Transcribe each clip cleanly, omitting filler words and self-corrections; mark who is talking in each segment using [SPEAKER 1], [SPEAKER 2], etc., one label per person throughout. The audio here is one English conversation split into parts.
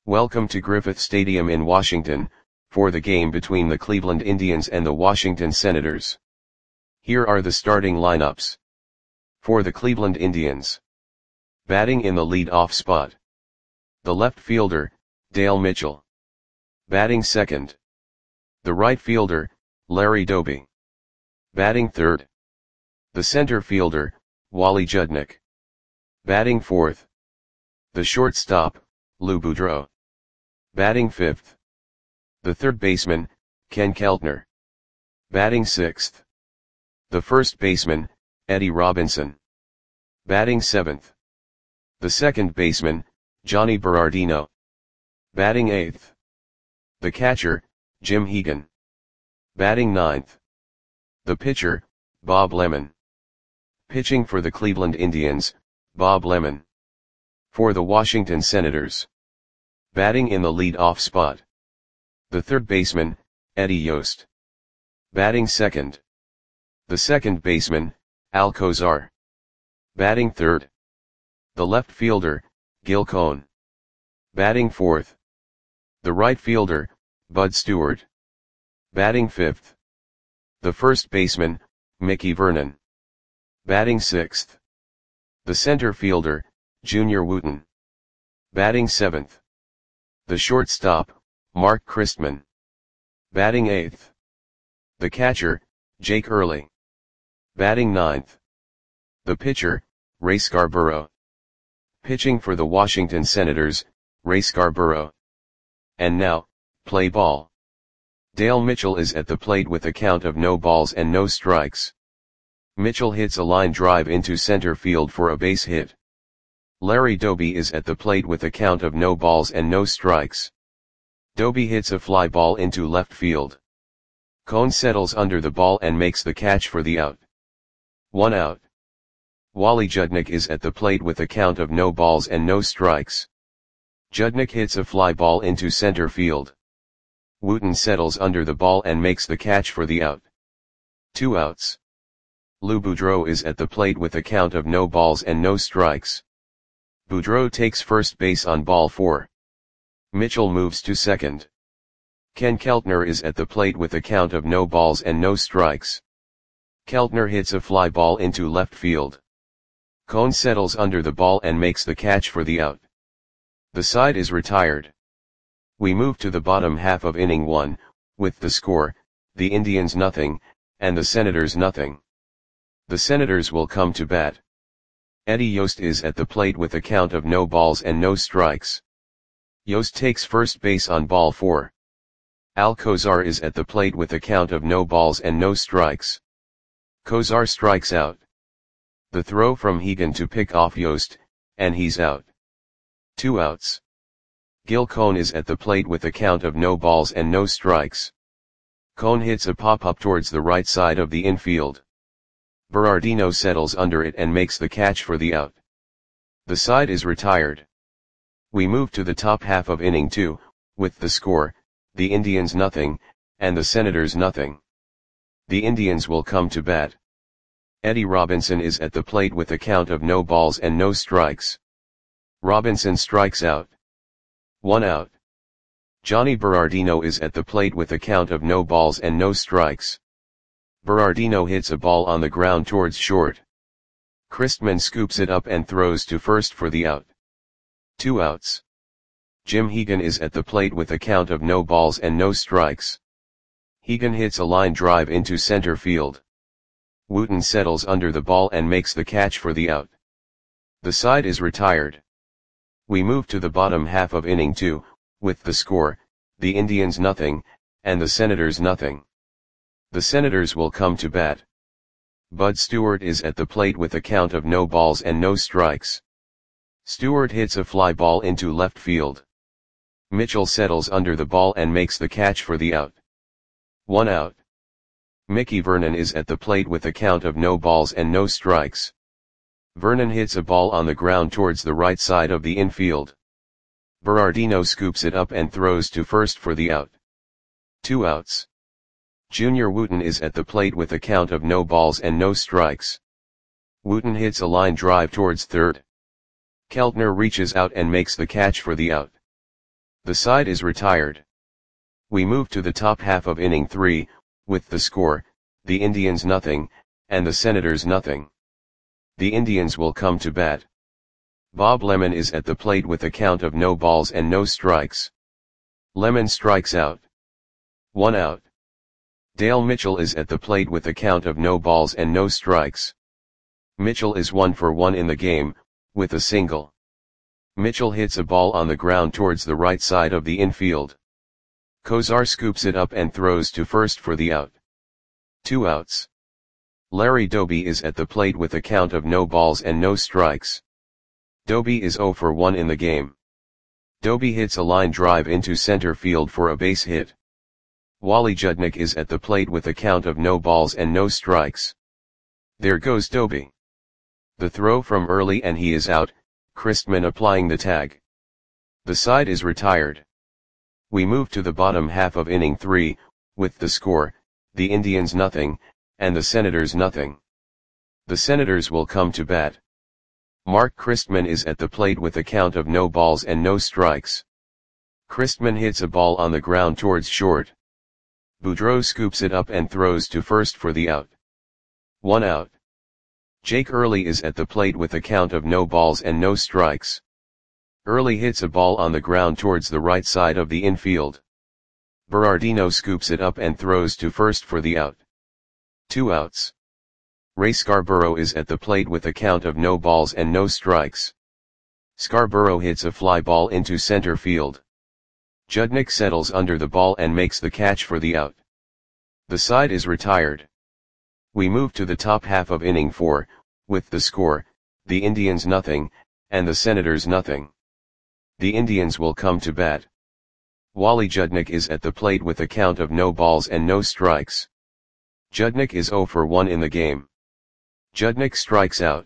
[SPEAKER 1] Welcome to Griffith Stadium in Washington, for the game between the Cleveland Indians and the Washington Senators. Here are the starting lineups. For the Cleveland Indians. Batting in the lead-off spot. The left fielder, Dale Mitchell. Batting second. The right fielder, Larry Doby. Batting third. The center fielder, Wally Judnick. Batting fourth. The shortstop, Lou Boudreau. Batting fifth. The third baseman, Ken Keltner. Batting sixth. The first baseman, Eddie Robinson. Batting seventh. The second baseman, Johnny Berardino. Batting eighth. The catcher, Jim Hegan. Batting ninth. The pitcher, Bob Lemon. Pitching for the Cleveland Indians, Bob Lemon. For the Washington Senators. Batting in the lead-off spot. The third baseman, Eddie Yost. Batting second. The second baseman, Al Cozart. Batting third. The left fielder, Gil Cohn. Batting fourth. The right fielder, Bud Stewart. Batting fifth. The first baseman, Mickey Vernon. Batting sixth. The center fielder, Junior Wooten. Batting seventh. The shortstop, Mark Christman. Batting eighth. The catcher, Jake Early. Batting ninth. The pitcher, Ray Scarborough. Pitching for the Washington Senators, Ray Scarborough. And now, play ball. Dale Mitchell is at the plate with a count of no balls and no strikes. Mitchell hits a line drive into center field for a base hit. Larry Doby is at the plate with a count of no balls and no strikes. Doby hits a fly ball into left field. Cohn settles under the ball and makes the catch for the out. 1 out. Wally Judnick is at the plate with a count of no balls and no strikes. Judnick hits a fly ball into center field. Wooten settles under the ball and makes the catch for the out. 2 outs. Lou Boudreau is at the plate with a count of no balls and no strikes. Boudreau takes first base on ball 4. Mitchell moves to second. Ken Keltner is at the plate with a count of no balls and no strikes. Keltner hits a fly ball into left field. Cohn settles under the ball and makes the catch for the out. The side is retired. We move to the bottom half of inning 1, with the score, the Indians nothing, and the Senators nothing. The Senators will come to bat. Eddie Yost is at the plate with a count of no balls and no strikes. Yost takes first base on ball 4. Al Cozart is at the plate with a count of no balls and no strikes. Cozart strikes out. The throw from Hegan to pick off Yost, and he's out. 2 outs. Gil Cohn is at the plate with a count of no balls and no strikes. Cohn hits a pop-up towards the right side of the infield. Berardino settles under it and makes the catch for the out. The side is retired. We move to the top half of inning 2, with the score, the Indians nothing, and the Senators nothing. The Indians will come to bat. Eddie Robinson is at the plate with a count of no balls and no strikes. Robinson strikes out. 1 out. Johnny Berardino is at the plate with a count of no balls and no strikes. Berardino hits a ball on the ground towards short. Christman scoops it up and throws to first for the out. 2 outs. Jim Hegan is at the plate with a count of no balls and no strikes. Hegan hits a line drive into center field. Wooten settles under the ball and makes the catch for the out. The side is retired. We move to the bottom half of inning 2, with the score, the Indians nothing, and the Senators nothing. The Senators will come to bat. Bud Stewart is at the plate with a count of no balls and no strikes. Stewart hits a fly ball into left field. Mitchell settles under the ball and makes the catch for the out. 1 out. Mickey Vernon is at the plate with a count of no balls and no strikes. Vernon hits a ball on the ground towards the right side of the infield. Berardino scoops it up and throws to first for the out. 2 outs. Junior Wooten is at the plate with a count of no balls and no strikes. Wooten hits a line drive towards third. Keltner reaches out and makes the catch for the out. The side is retired. We move to the top half of inning 3, with the score, the Indians nothing, and the Senators nothing. The Indians will come to bat. Bob Lemon is at the plate with a count of no balls and no strikes. Lemon strikes out. 1 out. Dale Mitchell is at the plate with a count of no balls and no strikes. Mitchell is 1 for 1 in the game, with a single. Mitchell hits a ball on the ground towards the right side of the infield. Kozar scoops it up and throws to first for the out. 2 outs. Larry Doby is at the plate with a count of no balls and no strikes. Doby is 0 for 1 in the game. Doby hits a line drive into center field for a base hit. Wally Judnick is at the plate with a count of no balls and no strikes. There goes Doby. The throw from early and he is out, Christman applying the tag. The side is retired. We move to the bottom half of inning 3, with the score, the Indians nothing, and the Senators nothing. The Senators will come to bat. Mark Christman is at the plate with a count of no balls and no strikes. Christman hits a ball on the ground towards short. Boudreau scoops it up and throws to first for the out. 1 out. Jake Early is at the plate with a count of no balls and no strikes. Early hits a ball on the ground towards the right side of the infield. Berardino scoops it up and throws to first for the out. 2 outs. Ray Scarborough is at the plate with a count of no balls and no strikes. Scarborough hits a fly ball into center field. Judnick settles under the ball and makes the catch for the out. The side is retired. We move to the top half of inning 4, with the score, the Indians nothing, and the Senators nothing. The Indians will come to bat. Wally Judnick is at the plate with a count of no balls and no strikes. Judnick is 0 for 1 in the game. Judnick strikes out.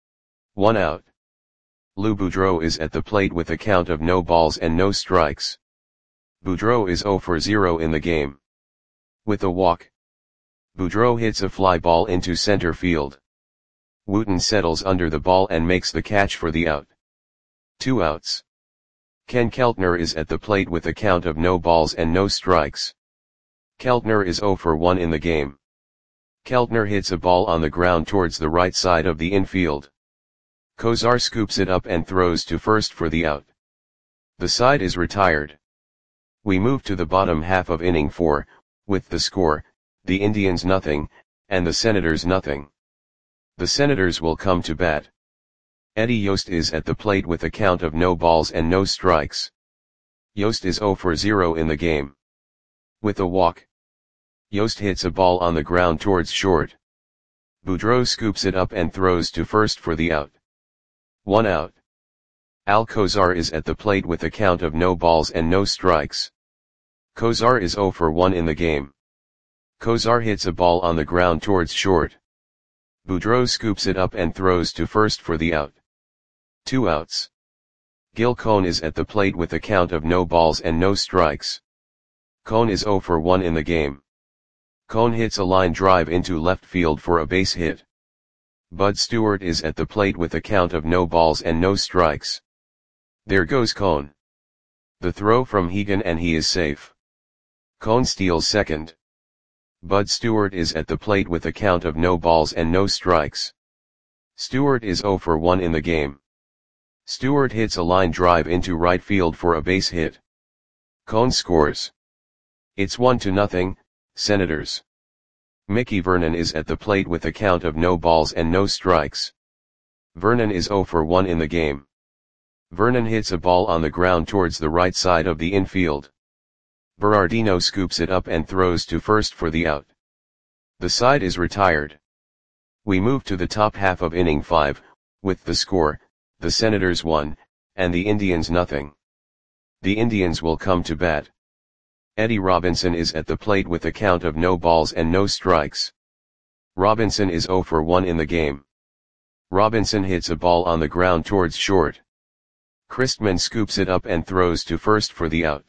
[SPEAKER 1] 1 out. Lou Boudreau is at the plate with a count of no balls and no strikes. Boudreau is 0 for 0 in the game. With a walk. Boudreau hits a fly ball into center field. Wooten settles under the ball and makes the catch for the out. 2 outs. Ken Keltner is at the plate with a count of no balls and no strikes. Keltner is 0 for 1 in the game. Keltner hits a ball on the ground towards the right side of the infield. Kozar scoops it up and throws to first for the out. The side is retired. We move to the bottom half of inning 4, with the score, the Indians nothing, and the Senators nothing. The Senators will come to bat. Eddie Yost is at the plate with a count of no balls and no strikes. Yost is 0 for 0 in the game. With a walk. Yost hits a ball on the ground towards short. Boudreau scoops it up and throws to first for the out. 1 out. Al Kozar is at the plate with a count of no balls and no strikes. Kozar is 0 for 1 in the game. Kozar hits a ball on the ground towards short. Boudreau scoops it up and throws to first for the out. 2 outs. Gil Cohn is at the plate with a count of no balls and no strikes. Cohn is 0 for 1 in the game. Cohn hits a line drive into left field for a base hit. Bud Stewart is at the plate with a count of no balls and no strikes. There goes Cohn. The throw from Hegan and he is safe. Cohn steals second. Bud Stewart is at the plate with a count of no balls and no strikes. Stewart is 0 for 1 in the game. Stewart hits a line drive into right field for a base hit. Cohn scores. It's 1-0, Senators. Mickey Vernon is at the plate with a count of no balls and no strikes. Vernon is 0 for 1 in the game. Vernon hits a ball on the ground towards the right side of the infield. Berardino scoops it up and throws to first for the out. The side is retired. We move to the top half of inning 5, with the score, the Senators 1, and the Indians nothing. The Indians will come to bat. Eddie Robinson is at the plate with a count of no balls and no strikes. Robinson is 0 for 1 in the game. Robinson hits a ball on the ground towards short. Christman scoops it up and throws to first for the out.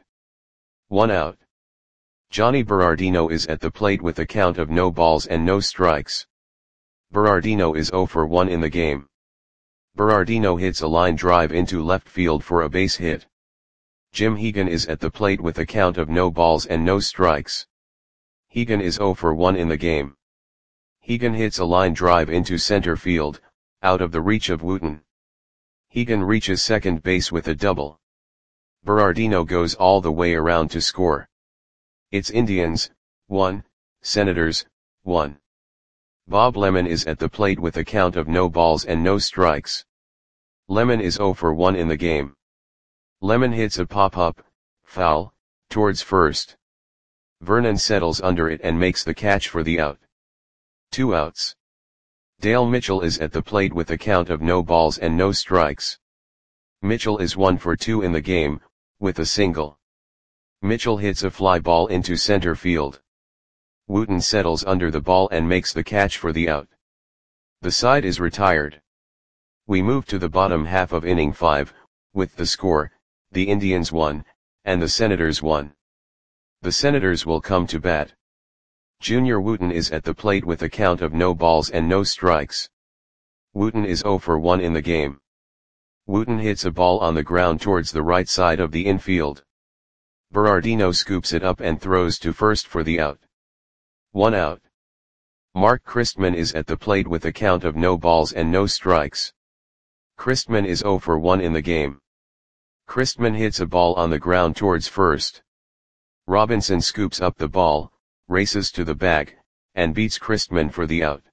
[SPEAKER 1] 1 out. Johnny Berardino is at the plate with a count of no balls and no strikes. Berardino is 0 for 1 in the game. Berardino hits a line drive into left field for a base hit. Jim Hegan is at the plate with a count of no balls and no strikes. Hegan is 0 for 1 in the game. Hegan hits a line drive into center field, out of the reach of Wooten. Hegan reaches second base with a double. Berardino goes all the way around to score. It's Indians, 1, Senators, 1. Bob Lemon is at the plate with a count of no balls and no strikes. Lemon is 0 for 1 in the game. Lemon hits a pop-up, foul, towards first. Vernon settles under it and makes the catch for the out. 2 outs. Dale Mitchell is at the plate with a count of no balls and no strikes. Mitchell is 1 for 2 in the game, with a single. Mitchell hits a fly ball into center field. Wooten settles under the ball and makes the catch for the out. The side is retired. We move to the bottom half of inning 5, with the score, the Indians 1, and the Senators 1. The Senators will come to bat. Junior Wooten is at the plate with a count of no balls and no strikes. Wooten is 0 for 1 in the game. Wooten hits a ball on the ground towards the right side of the infield. Berardino scoops it up and throws to first for the out. 1 out. Mark Christman is at the plate with a count of no balls and no strikes. Christman is 0 for 1 in the game. Christman hits a ball on the ground towards first. Robinson scoops up the ball, races to the bag, and beats Christman for the out.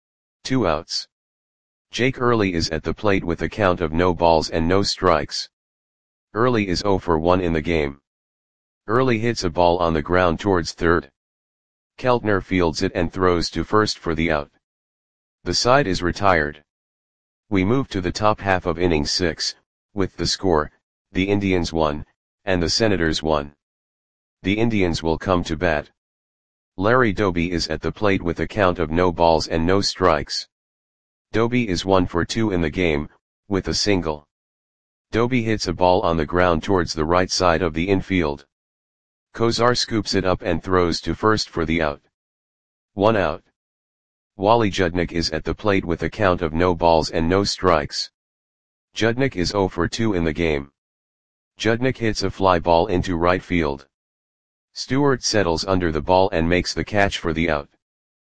[SPEAKER 1] 2 outs. Jake Early is at the plate with a count of no balls and no strikes. Early is 0 for 1 in the game. Early hits a ball on the ground towards third. Keltner fields it and throws to first for the out. The side is retired. We move to the top half of inning 6, with the score, the Indians 1, and the Senators 1. The Indians will come to bat. Larry Doby is at the plate with a count of no balls and no strikes. Doby is 1 for 2 in the game, with a single. Doby hits a ball on the ground towards the right side of the infield. Kozar scoops it up and throws to first for the out. 1 out. Wally Judnick is at the plate with a count of no balls and no strikes. Judnick is 0 for 2 in the game. Judnick hits a fly ball into right field. Stewart settles under the ball and makes the catch for the out.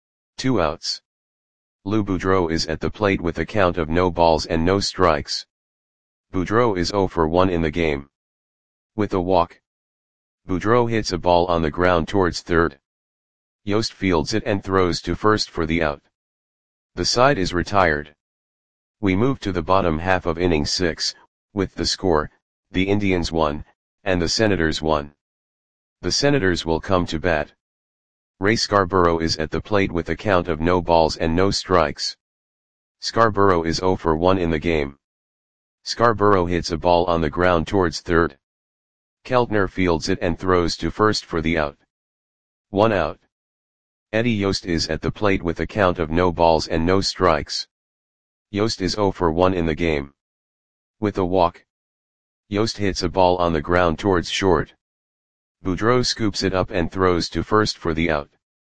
[SPEAKER 1] 2 outs. Lou Boudreau is at the plate with a count of no balls and no strikes. Boudreau is 0 for 1 in the game. With a walk. Boudreau hits a ball on the ground towards third. Yost fields it and throws to first for the out. The side is retired. We move to the bottom half of inning 6, with the score, the Indians 1, and the Senators 1. The Senators will come to bat. Ray Scarborough is at the plate with a count of no balls and no strikes. Scarborough is 0 for 1 in the game. Scarborough hits a ball on the ground towards third. Keltner fields it and throws to first for the out. 1 out. Eddie Yost is at the plate with a count of no balls and no strikes. Yost is 0 for 1 in the game. With a walk. Yost hits a ball on the ground towards short. Boudreau scoops it up and throws to first for the out.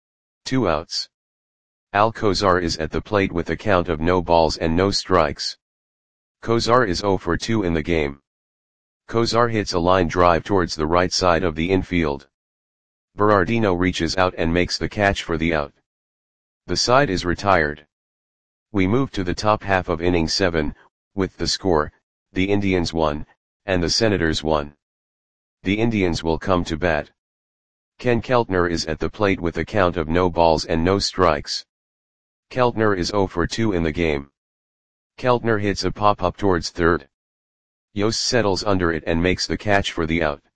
[SPEAKER 1] 2 outs. Al Kozar is at the plate with a count of no balls and no strikes. Kozar is 0 for 2 in the game. Kozar hits a line drive towards the right side of the infield. Berardino reaches out and makes the catch for the out. The side is retired. We move to the top half of inning 7, with the score, the Indians 1, and the Senators 1. The Indians will come to bat. Ken Keltner is at the plate with a count of no balls and no strikes. Keltner is 0 for 2 in the game. Keltner hits a pop-up towards third. Yost settles under it and makes the catch for the out.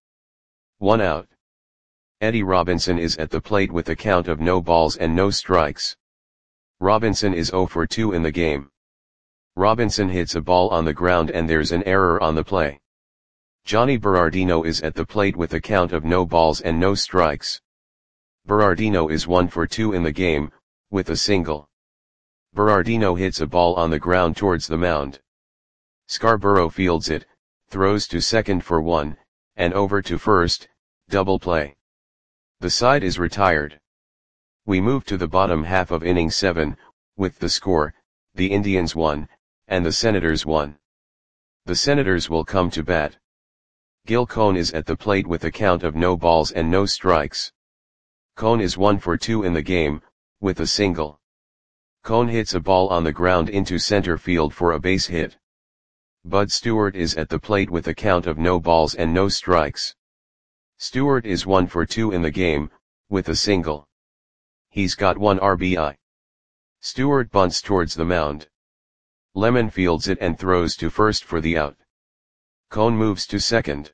[SPEAKER 1] 1 out. Eddie Robinson is at the plate with a count of no balls and no strikes. Robinson is 0 for 2 in the game. Robinson hits a ball on the ground and there's an error on the play. Johnny Berardino is at the plate with a count of no balls and no strikes. Berardino is 1 for 2 in the game, with a single. Berardino hits a ball on the ground towards the mound. Scarborough fields it, throws to second for 1, and over to first, double play. The side is retired. We move to the bottom half of inning 7, with the score, the Indians 1, and the Senators 1. The Senators will come to bat. Gil Cohn is at the plate with a count of no balls and no strikes. Cohn is 1 for 2 in the game, with a single. Cohn hits a ball on the ground into center field for a base hit. Bud Stewart is at the plate with a count of no balls and no strikes. Stewart is 1 for 2 in the game, with a single. He's got 1 RBI. Stewart bunts towards the mound. Lemon fields it and throws to first for the out. Cohn moves to second.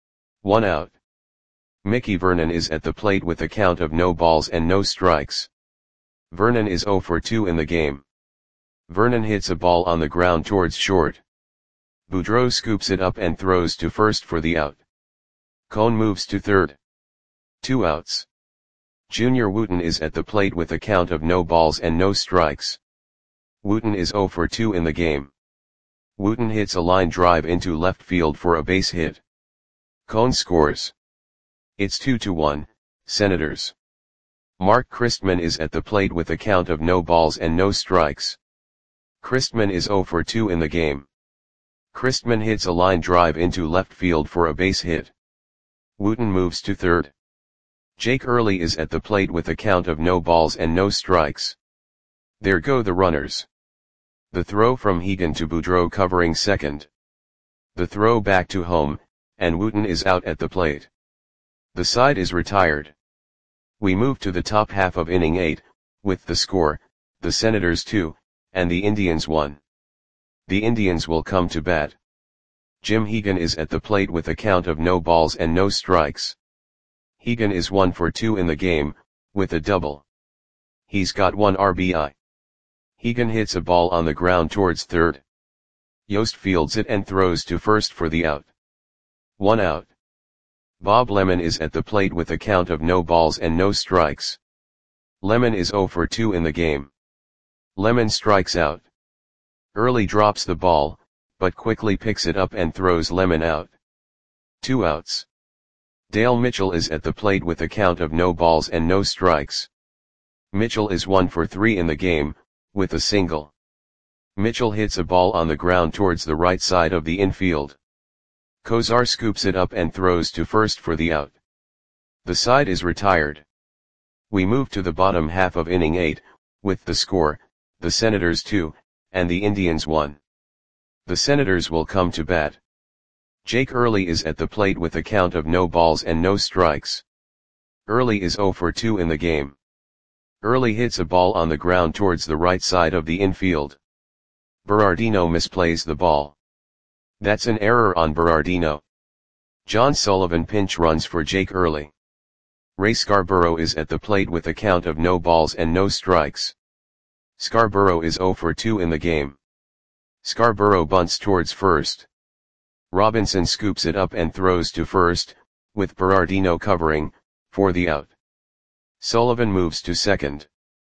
[SPEAKER 1] 1 out. Mickey Vernon is at the plate with a count of no balls and no strikes. Vernon is 0 for 2 in the game. Vernon hits a ball on the ground towards short. Boudreau scoops it up and throws to first for the out. Cohn moves to third. 2 outs. Junior Wooten is at the plate with a count of no balls and no strikes. Wooten is 0 for 2 in the game. Wooten hits a line drive into left field for a base hit. Cohn scores. It's 2-1, Senators. Mark Christman is at the plate with a count of no balls and no strikes. Christman is 0 for 2 in the game. Christman hits a line drive into left field for a base hit. Wooten moves to third. Jake Early is at the plate with a count of no balls and no strikes. There go the runners. The throw from Hegan to Boudreau covering second. The throw back to home, and Wooten is out at the plate. The side is retired. We move to the top half of inning 8, with the score, the Senators 2, and the Indians 1. The Indians will come to bat. Jim Hegan is at the plate with a count of no balls and no strikes. Hegan is 1 for 2 in the game, with a double. He's got 1 RBI. Hegan hits a ball on the ground towards third. Yost fields it and throws to first for the out. 1 out. Bob Lemon is at the plate with a count of no balls and no strikes. Lemon is 0 for 2 in the game. Lemon strikes out. Early drops the ball, but quickly picks it up and throws Lemon out. 2 outs. Dale Mitchell is at the plate with a count of no balls and no strikes. Mitchell is 1 for 3 in the game, with a single. Mitchell hits a ball on the ground towards the right side of the infield. Kozar scoops it up and throws to first for the out. The side is retired. We move to the bottom half of inning 8, with the score, the Senators 2, and the Indians 1. The Senators will come to bat. Jake Early is at the plate with a count of no balls and no strikes. Early is 0 for 2 in the game. Early hits a ball on the ground towards the right side of the infield. Berardino misplays the ball. That's an error on Berardino. John Sullivan pinch runs for Jake Early. Ray Scarborough is at the plate with a count of no balls and no strikes. Scarborough is 0 for 2 in the game. Scarborough bunts towards first. Robinson scoops it up and throws to first, with Berardino covering, for the out. Sullivan moves to second.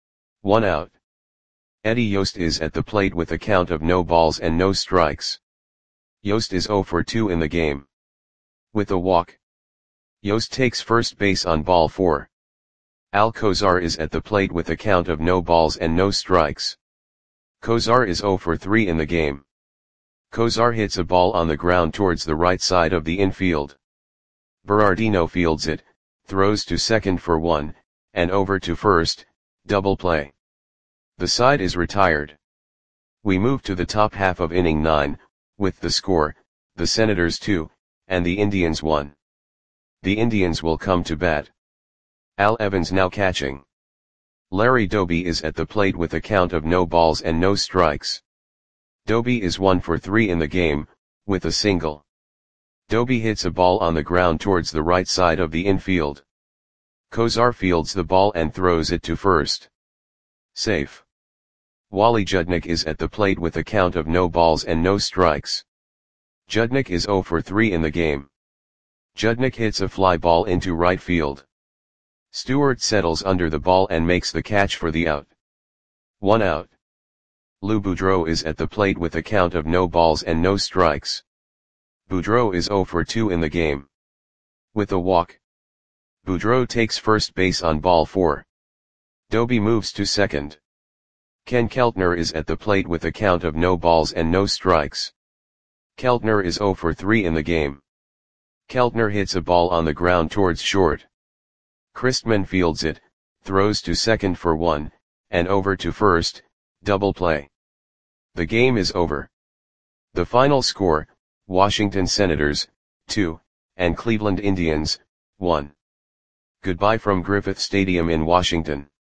[SPEAKER 1] 1 out. Eddie Yost is at the plate with a count of no balls and no strikes. Yost is 0 for 2 in the game. With a walk. Yost takes first base on ball 4. Al Kozar is at the plate with a count of no balls and no strikes. Kozar is 0 for 3 in the game. Kozar hits a ball on the ground towards the right side of the infield. Berardino fields it, throws to second for 1, and over to first, double play. The side is retired. We move to the top half of inning 9, with the score, the Senators 2, and the Indians 1. The Indians will come to bat. Al Evans now catching. Larry Doby is at the plate with a count of no balls and no strikes. Doby is 1 for 3 in the game, with a single. Doby hits a ball on the ground towards the right side of the infield. Kozar fields the ball and throws it to first. Safe. Wally Judnick is at the plate with a count of no balls and no strikes. Judnick is 0 for 3 in the game. Judnick hits a fly ball into right field. Stewart settles under the ball and makes the catch for the out. 1 out. Lou Boudreau is at the plate with a count of no balls and no strikes. Boudreau is 0 for 2 in the game. With a walk. Boudreau takes first base on ball 4. Doby moves to second. Ken Keltner is at the plate with a count of no balls and no strikes. Keltner is 0 for 3 in the game. Keltner hits a ball on the ground towards short. Christman fields it, throws to second for 1, and over to first, double play. The game is over. The final score, Washington Senators, 2, and Cleveland Indians, 1. Goodbye from Griffith Stadium in Washington.